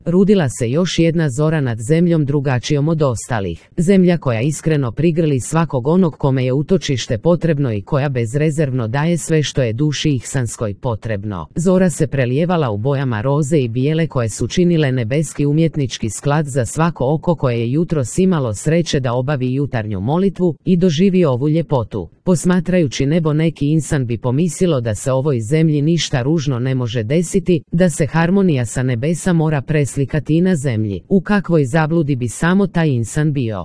Rudila se još jedna zora nad zemljom drugačijom od ostalih. Zemlja koja iskreno prigrli svakog onog kome je utočište potrebno i koja bezrezervno daje sve što je duši ihsanskoj potrebno. Zora se prelijevala u bojama roze i bijele koje su činile nebeski umjetnički sklad za svako oko koje je jutros imalo sreće da obavi jutarnju molitvu i doživi ovu ljepotu. Posmatrajući nebo neki insan bi pomislilo da se ovoj zemlji ništa ružno ne može desiti, da se harmonija sa nebesa mora preslikati i na zemlji. U kakvoj zabludi bi samo taj insan bio.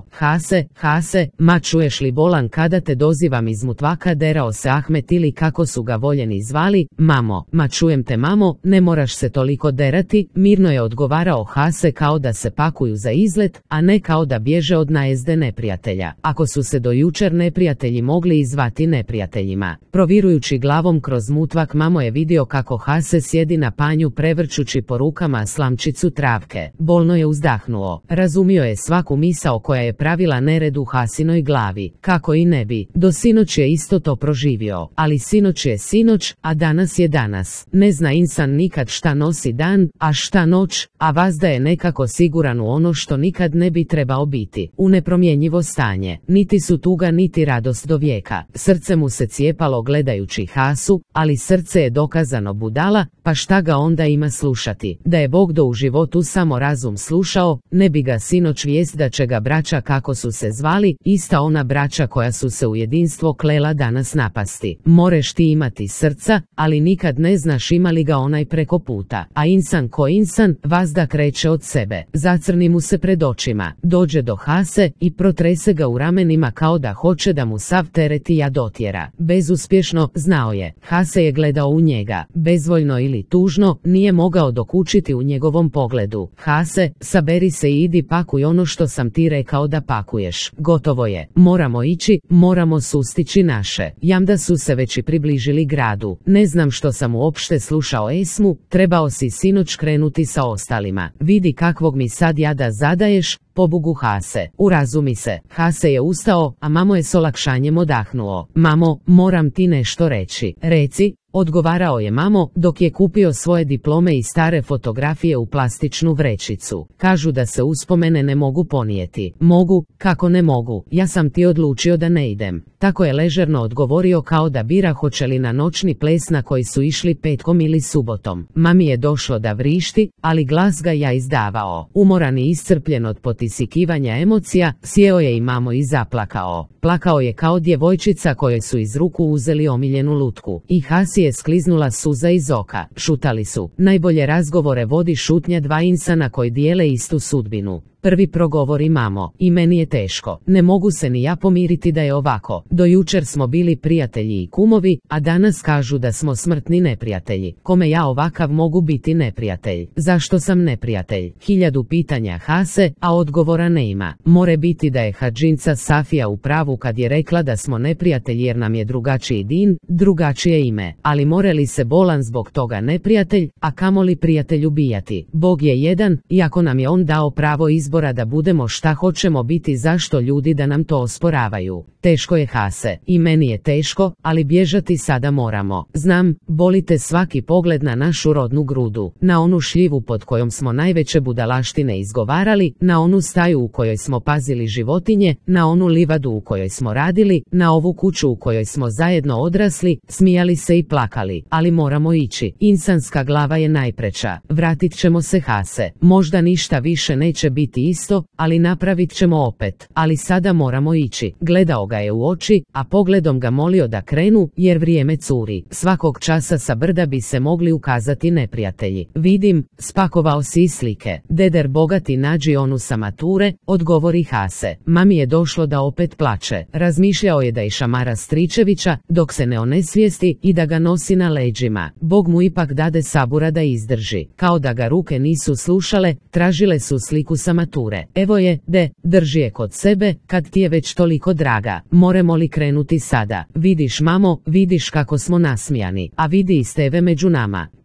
Hase, ma čuješ li bolan kada te dozivam iz mutvaka, derao se Ahmet ili kako su ga voljeni zvali. Mamo, ma čujem te mamo, ne moraš se toliko derati, mirno je odgovarao Hase kao da se pakuju za izlet, a ne kao da bježe od najezde neprijatelja. Ako su se do jučer neprijatelji mogli zvati neprijateljima. Provirujući glavom kroz mutvak, mamo je vidio kako Hase sjedi na panju prevrćući po rukama slamčicu travke. Bolno je uzdahnuo. Razumio je svaku misao koja je pravila nered u Hasinoj glavi. Kako i ne bi. Do sinoć je isto to proživio. Ali sinoć je sinoć, a danas je danas. Ne zna insan nikad šta nosi dan, a šta noć, a vazda je nekako siguran u ono što nikad ne bi trebao biti. U nepromjenjivo stanje. Niti su tuga niti radost do vijeka. Srce mu se cijepalo gledajući Hasu, ali srce je dokazano budala, pa šta ga onda ima slušati? Da je Bogdo u životu samo razum slušao, ne bi ga sinoć vijest da će ga braća kako su se zvali, ista ona braća koja su se u jedinstvo klela danas napasti. Moreš ti imati srca, ali nikad ne znaš ima li ga onaj preko puta. A insan ko insan, vazda kreće od sebe. Zacrni mu se pred očima. Dođe do Hase i protrese ga u ramenima kao da hoće da mu sav teret i jad otjera. Bezuspješno, znao je. Hase je gledao u njega. Bezvoljno ili tužno, nije mogao dokučiti u njegovom pogledu. Hase, saberi se i idi pakuj ono što sam ti rekao da pakuješ. Gotovo je. Moramo ići, moramo sustići naše. Jamda su se već i približili gradu. Ne znam što sam uopšte slušao Esmu, trebao si sinoć krenuti sa ostalima. Vidi kakvog mi sad jada zadaješ, pobugu Hase. Urazumi se. Hase je ustao, a mamo je s olakšanjem odahnuo. Mamo, moram ti nešto reći. Reci, odgovarao je mamo, dok je kupio svoje diplome i stare fotografije u plastičnu vrećicu. Kažu da se uspomene ne mogu ponijeti. Mogu, kako ne mogu, ja sam ti odlučio da ne idem. Tako je ležerno odgovorio kao da bira hoće li na noćni ples na koji su išli petkom ili subotom. Mami je došlo da vrišti, ali glas ga ja izdavao. Umoran i iscrpljen od potisikivanja emocija, sjeo je i mamo i zaplakao. Plakao je kao djevojčica kojoj su iz ruku uzeli omiljenu lutku. I Hasi je skliznula suza iz oka. Šutali su. Najbolje razgovore vodi šutnja dva insana koji dijele istu sudbinu. Prvi progovori mamo, i meni je teško, ne mogu se ni ja pomiriti da je ovako. Do jučer smo bili prijatelji i kumovi, a danas kažu da smo smrtni neprijatelji. Kome ja ovakav mogu biti neprijatelj? Zašto sam neprijatelj? 1000 pitanja Hase, a odgovora ne ima. More biti da je hadžinca Safija u pravu kad je rekla da smo neprijatelji jer nam je drugačiji din, drugačije ime. Ali more li se bolan zbog toga neprijatelj, a kamoli prijatelj ubijati? Bog je jedan, iako nam je on dao pravo izbora da budemo šta hoćemo biti, zašto ljudi da nam to osporavaju? Teško je Hase, i meni je teško, ali bježati sada moramo. Znam, boli te svaki pogled na našu rodnu grudu, na onu šljivu pod kojom smo najveće budalaštine izgovarali, na onu staju u kojoj smo pazili životinje, na onu livadu u kojoj smo radili, na ovu kuću u kojoj smo zajedno odrasli, smijali se i plakali, ali moramo ići. Insanska glava je najpreča. Vratit ćemo se Hase. Možda ništa više neće biti isto, ali napravit ćemo opet. Ali sada moramo ići. Gledao ga je u oči, a pogledom ga molio da krenu, jer vrijeme curi. Svakog časa sa brda bi se mogli ukazati neprijatelji. Vidim, spakovao si i slike. Deder bogati nađi onu sa mature, odgovori Hase. Mami je došlo da opet plače. Razmišljao je da i šamara Stričevića, dok se ne onesvijesti, i da ga nosi na leđima. Bog mu ipak dade sabura da izdrži. Kao da ga ruke nisu slušale, tražile su sliku sa mature. Evo je, drži je kod sebe, kad ti je već toliko draga. Moremo li krenuti sada? Vidiš mamo, vidiš kako smo nasmijani, a vidi i Steve među nama.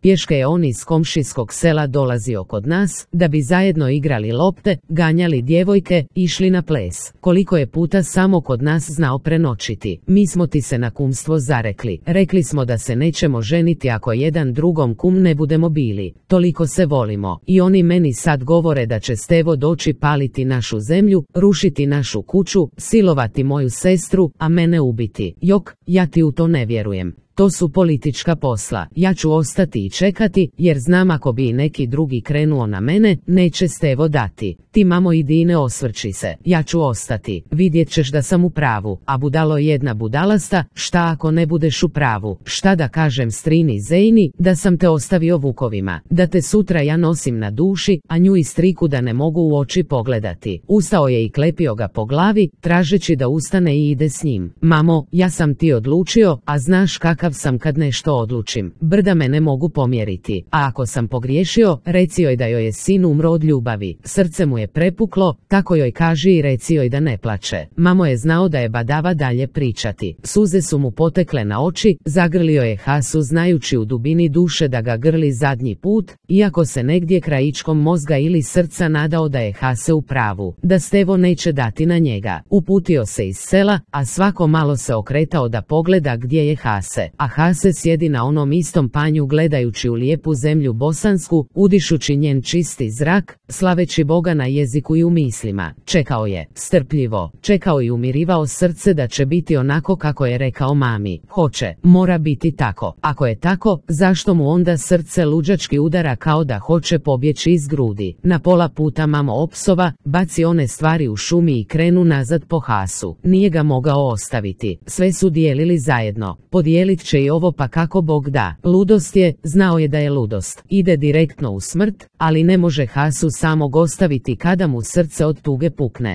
Pješke je on iz komšijskog sela dolazio kod nas, da bi zajedno igrali lopte, ganjali djevojke, išli na ples. Koliko je puta samo kod nas znao prenoćiti. Mi smo ti se na kumstvo zarekli. Rekli smo da se nećemo ženiti ako jedan drugom kum ne budemo bili. Toliko se volimo. I oni meni sad govore da će Stevo doći paliti našu zemlju, rušiti našu kuću, silovati moju sestru, a mene ubiti. Jok, ja ti u to ne vjerujem. To su politička posla. Ja ću ostati i čekati, jer znam ako bi i neki drugi krenuo na mene, neće Stevo dati. Ti mamo idi i ne osvrći se. Ja ću ostati. Vidjet ćeš da sam u pravu. A budalo jedna budalasta, šta ako ne budeš u pravu? Šta da kažem strini Zejni, da sam te ostavio vukovima? Da te sutra ja nosim na duši, a nju i striku da ne mogu u oči pogledati. Ustao je i klepio ga po glavi, tražeći da ustane i ide s njim. Mamo, ja sam ti odlučio, a znaš kakav sam kad nešto odlučim. Brda me ne mogu pomjeriti. A ako sam pogriješio, reci joj da joj je sin umro od ljubavi. Srce mu je prepuklo, tako joj kaži i reci joj da ne plače. Mamo je znao da je badava dalje pričati. Suze su mu potekle na oči, zagrlio je Hasu znajući u dubini duše da ga grli zadnji put, iako se negdje krajičkom mozga ili srca nadao da je Hase u pravu, da Stevo neće dati na njega. Uputio se iz sela, a svako malo se okretao da pogleda gdje je Hase. A Hase sjedi na onom istom panju gledajući u lijepu zemlju bosansku, udišući njen čisti zrak, slaveći Boga na jeziku i u mislima. Čekao je, strpljivo, čekao i umirivao srce da će biti onako kako je rekao mami. Hoće, mora biti tako. Ako je tako, zašto mu onda srce luđački udara kao da hoće pobjeći iz grudi? Na pola puta mamo opsova, baci one stvari u šumi i krenu nazad po Hasu. Nije ga mogao ostaviti. Sve su dijelili zajedno. Podijelit će i ovo pa kako Bog da. Ludost je, znao je da je ludost. Ide direktno u smrt, ali ne može Hasu samog ostaviti kada mu srce od tuge pukne.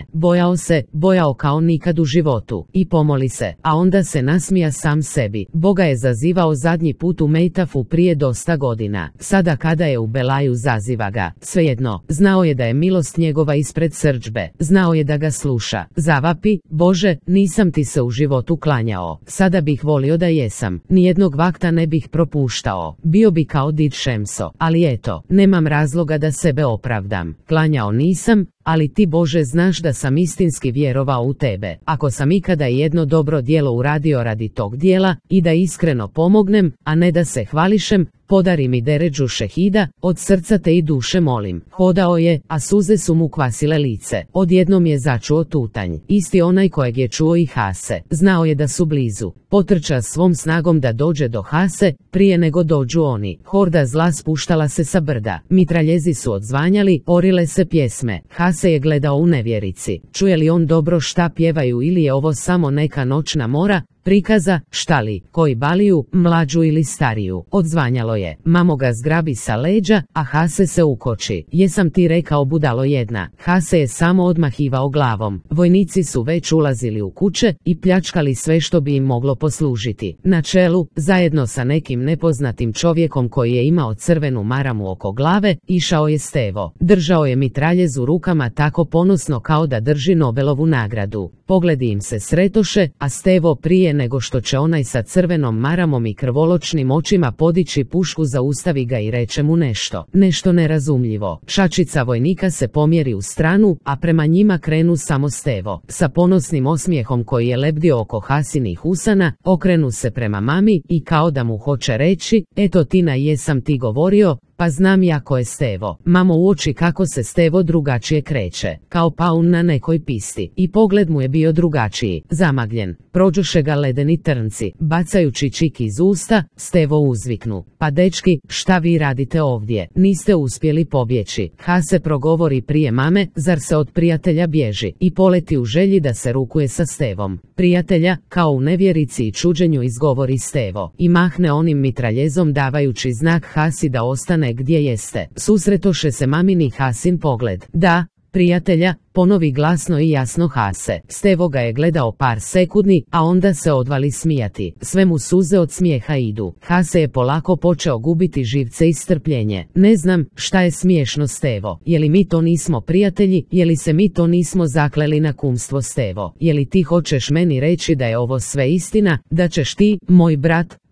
Bojao kao nikad u životu. I pomoli se, a onda se nasmija sam sebi. Boga je zazivao zadnji put u Mejtafu prije dosta godina. Sada kada je u Belaju zaziva ga. Svejedno, znao je da je milost njegova ispred srdžbe. Znao je da ga sluša. Zavapi, Bože, nisam ti se u životu klanjao. Sada bih volio da jesam. Nijednog vakta ne bih propuštao. Bio bi kao Did Šemso. Ali eto, nemam razloga da sebe opravdam. Klanjao nisam, ali ti Bože znaš da sam istinski vjerovao u tebe. Ako sam ikada jedno dobro djelo uradio radi tog djela, i da iskreno pomognem, a ne da se hvališem, podari mi deređu šehida, od srca te i duše molim. Hodao je, a suze su mu kvasile lice. Odjednom je začuo tutanj. Isti onaj kojeg je čuo i Hase. Znao je da su blizu. Potrča svom snagom da dođe do Hase, prije nego dođu oni. Horda zla spuštala se sa brda. Mitraljezi su odzvanjali, orile se pjesme. Hase je gledao u nevjerici. Čuje li on dobro šta pjevaju ili je ovo samo neka noćna mora? Prikaza, šta li, koji baliju, mlađu ili stariju? Odzvanjalo je. Mamo ga zgrabi sa leđa, a Hase se ukoči. Jesam ti rekao budalo jedna. Hase je samo odmahivao glavom. Vojnici su već ulazili u kuće i pljačkali sve što bi im moglo poslužiti. Na čelu, zajedno sa nekim nepoznatim čovjekom koji je imao crvenu maramu oko glave, išao je Stevo. Držao je mitraljez u rukama tako ponosno kao da drži Nobelovu nagradu. Pogledi im se sretoše, a Stevo prije nego što će onaj sa crvenom maramom i krvoločnim očima podići pušku zaustavi ga i reče mu nešto nerazumljivo. Šačica vojnika se pomjeri u stranu, a prema njima krenu samo Stevo. Sa ponosnim osmijehom koji je lebdio oko Hasinih usana, okrenu se prema mami i kao da mu hoće reći, eto Tina jesam ti govorio, pa znam ja ko je Stevo. Mamo uoči kako se Stevo drugačije kreće, kao paun na nekoj pisti. I pogled mu je bio drugačiji, zamagljen. Prođoše ga ledeni trnci. Bacajući čik iz usta, Stevo uzviknu. Pa dečki, šta vi radite ovdje? Niste uspjeli pobjeći. Hase progovori prije mame, zar se od prijatelja bježi? I poleti u želji da se rukuje sa Stevom. Prijatelja, kao u nevjerici i čuđenju izgovori Stevo. I mahne onim mitraljezom davajući znak Hasi da ostane gdje jeste. Susretoše se mamini Hasin pogled. Da, prijatelja, ponovi glasno i jasno Hase. Stevo ga je gledao par sekundi, a onda se odvali smijati. Sve mu suze od smijeha idu. Hase je polako počeo gubiti živce i strpljenje. Ne znam, šta je smiješno Stevo? Je li mi to nismo prijatelji? Je li se mi to nismo zakleli na kumstvo Stevo? Je li ti hoćeš meni reći da je ovo sve istina? Da ćeš ti, moj brat,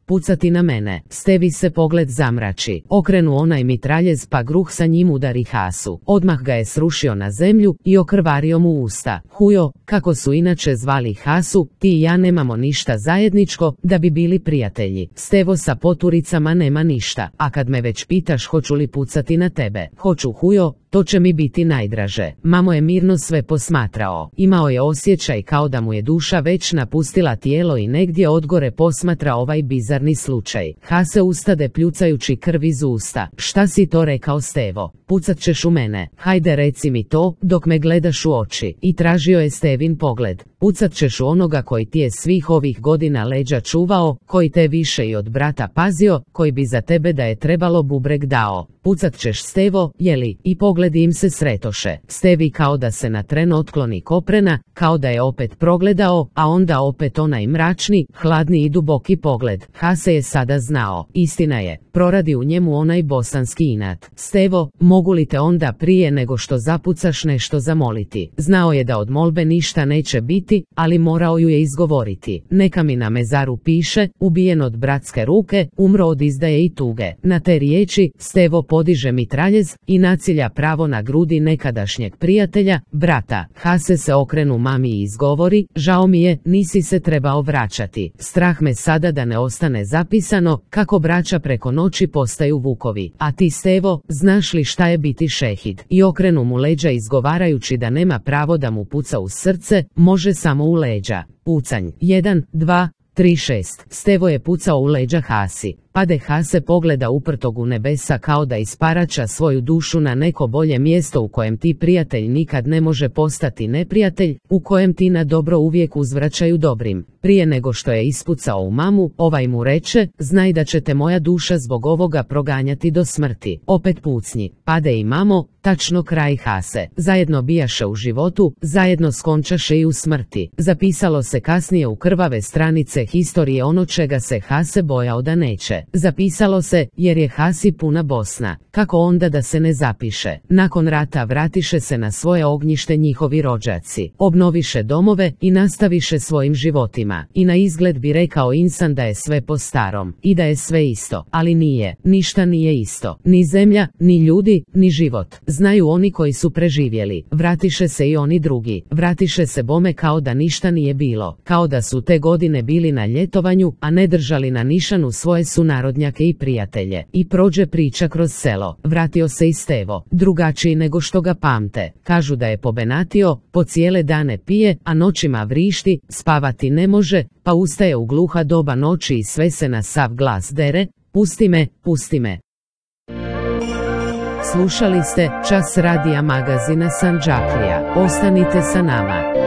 pucati na mene. Stevi se pogled zamrači. Okrenu onaj mitraljez pa gruh sa njim udari Hasu. Odmah ga je srušio na zemlju i okrvario mu usta. Hujo, kako su inače zvali Hasu, ti i ja nemamo ništa zajedničko da bi bili prijatelji. Stevo sa poturicama nema ništa. A kad me već pitaš hoću li pucati na tebe, hoću Hujo, to će mi biti najdraže. Mamo je mirno sve posmatrao. Imao je osjećaj kao da mu je duša već napustila tijelo i negdje odgore posmatra ovaj bizarni slučaj. Hase ustade pljucajući krv iz usta. Šta si to rekao Stevo? Pucat ćeš u mene. Hajde reci mi to dok me gledaš u oči. I tražio je Stevin pogled. Pucat ćeš u onoga koji ti je svih ovih godina leđa čuvao, koji te više i od brata pazio, koji bi za tebe da je trebalo bubreg dao. Pucat ćeš Stevo, jeli? I pogledi im se sretoše. Stevi kao da se na tren otkloni koprena, kao da je opet progledao, a onda opet onaj mračni, hladni i duboki pogled. Hase je sada znao. Istina je, proradi u njemu onaj bosanski inat. Stevo, mogu li te onda prije nego što zapucaš nešto zamoliti? Znao je da od molbe ništa neće biti, ali morao ju je izgovoriti. Neka mi na mezaru piše, ubijen od bratske ruke, umro od izdaje i tuge. Na te riječi, Stevo podiže mitraljez i nacilja pravo na grudi nekadašnjeg prijatelja, brata. Hase se okrenu mami i izgovori, žao mi je, nisi se trebao vraćati. Strah me sada da ne ostane zapisano, kako braća preko noći postaju vukovi. A ti Stevo, znaš li šta je biti šehid? I okrenu mu leđa izgovarajući da nema pravo da mu puca u srce, može samo u leđa. Pucanj. 1, 2, 3, 6. Stevo je pucao u leđa Hasi. Pade Hase pogleda uprtog u nebesa kao da isparača svoju dušu na neko bolje mjesto u kojem ti prijatelj nikad ne može postati neprijatelj, u kojem ti na dobro uvijek uzvraćaju dobrim. Prije nego što je ispucao u mamu, ovaj mu reče, znaj da će te moja duša zbog ovoga proganjati do smrti. Opet pucnji. Pade i mamo, tačno kraj Hase. Zajedno bijaše u životu, zajedno skončaše i u smrti. Zapisalo se kasnije u krvave stranice historije ono čega se Hase bojao da neće. Zapisalo se, jer je Hasi puna Bosna. Kako onda da se ne zapiše? Nakon rata vratiše se na svoje ognjište njihovi rođaci. Obnoviše domove i nastaviše svojim životima. I na izgled bi rekao insan da je sve po starom. I da je sve isto. Ali nije. Ništa nije isto. Ni zemlja, ni ljudi, ni život. Znaju oni koji su preživjeli. Vratiše se i oni drugi. Vratiše se bome kao da ništa nije bilo. Kao da su te godine bili na ljetovanju, a ne držali na nišanu svoje sunarodnjake i prijatelje. I prođe priča kroz selo. Vratio se i Stevo. Drugačiji nego što ga pamte. Kažu da je pobenatio, po cijele dane pije, a noćima vrišti, spavati ne može, pa ustaje u gluha doba noći i sve se na sav glas dere, pusti me, pusti me. Slušali ste Čas radija magazina Sandžaklija. Ostanite sa nama.